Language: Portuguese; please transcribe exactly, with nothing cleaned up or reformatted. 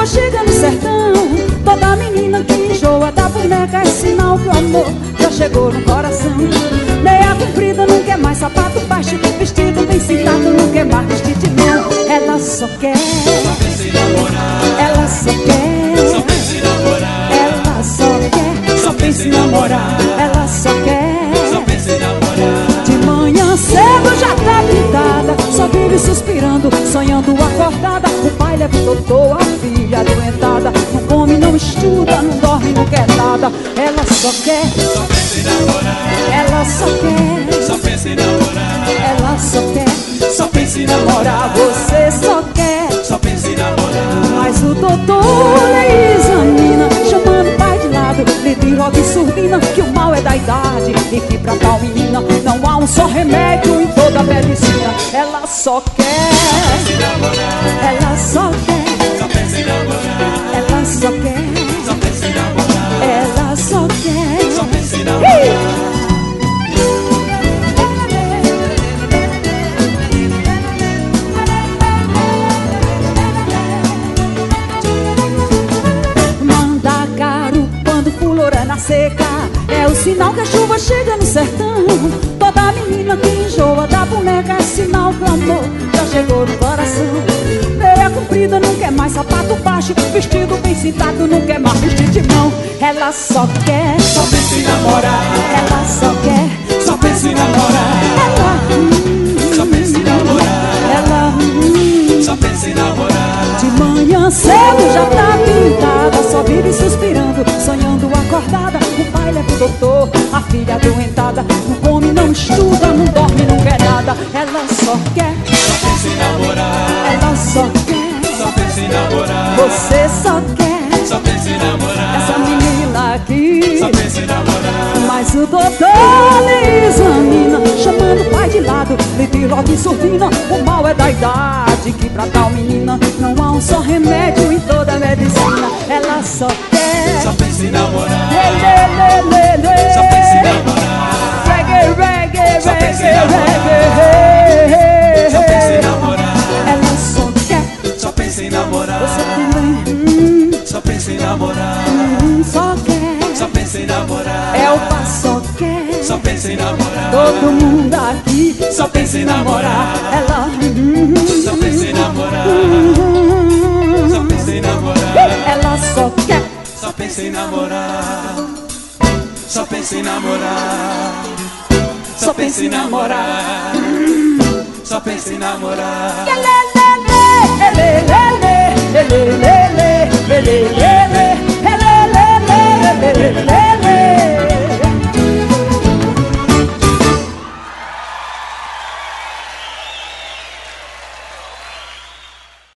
chuva chega no sertão, toda menina que enjoa da boneca é sinal que o amor já chegou no coração. Meia comprida não quer mais sapato baixo, vestido bem cintado não quer mais vestidinho. Ela só quer, só pensa em namorar. ela só quer, Só pensa em namorar. ela só quer, só pensa em namorar. Ela só quer, Só pensa em namorar. de manhã cedo já tá pintada, só vive suspirando, sonhando acordada. O pai leva o doutor, a filha adoentada, não come, não estuda, não dorme, não quer nada. Ela só quer, Só pensa em namorar. ela só quer, Só pensa em namorar. ela só quer, Só pensa em namorar. namorar. Você só quer, Só pensa em namorar. mas o doutor lhe examina, chamando o pai de lado, lhe diz logo em surdina que o mal é da idade e que pra tal menina não há um só remédio em toda a medicina. Ela só quer, Se namorar. ela só quer, Só pensa em namorar. ela só quer, Só pensa em namorar. ela só quer. Só pensa em namorar. Mandacaru, quando fulora na seca, é o sinal que a chuva chega no sertão. Toda menina que enjoa da boneca é sinal que o amor já chegou no coração. Meia comprida não quer mais sapato baixo, vestido bem cintado não quer mais vestir de mão. Ela só quer, Só pensa em namorar. ela só quer, Só pensa em namorar. ela, hum, Só pensa em namorar. ela, hum. Só pensa em namorar. De manhã cedo já tá pintada, só vive suspirando, sonhando acordada. O pai leva o doutor, a filha adoentada, não come, não estuda, não dorme, não quer nada. Ela só quer, Só pensa em namorar. ela só quer, Só pensa em namorar. você só quer, Só pensa em namorar. essa menina aqui. Só pensa em namorar. Mas o doutor lhe examina, chamando o pai de lado, lhe diz logo em surdina: o mal é da idade, que pra tal menina não há um só remédio em toda a medicina. Ela só quer, Só pensa em namorar. lê, lê, lê, lê, lê. Só pensa em namorar. Reggae, reggae, Só pensa em reggae, namorar. reggae. Só pensa em namorar. Ela só quer, Só pensa em namorar. você também, hum, Só pensa em namorar. hum, só quer. Só pensa em namorar. É o pai só quer, Só pensa em namorar. todo mundo aqui Só pensa em namorar. ela, hum, Só pensa em namorar. Só pensa em namorar. ela só quer, Só pensa em namorar. Só pensa em namorar. Só pensa em namorar. Só pensa em namorar. lê, lê, lê, lê, lê.